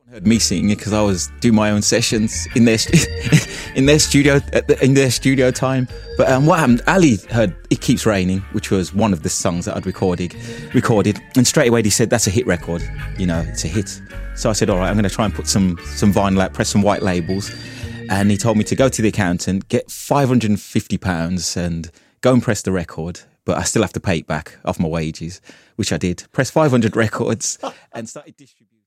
Heard me singing because I was doing my own sessions in their studio time. But what happened? Ali heard "It Keeps Raining," which was one of the songs that I'd recorded, and straight away he said, "That's a hit record. You know, it's a hit." So I said, "All right, I'm going to try and put some vinyl out, press some white labels." And he told me to go to the accountant, get £550, and go and press the record. But I still have to pay it back off my wages, which I did. Press 500 records and started distributing.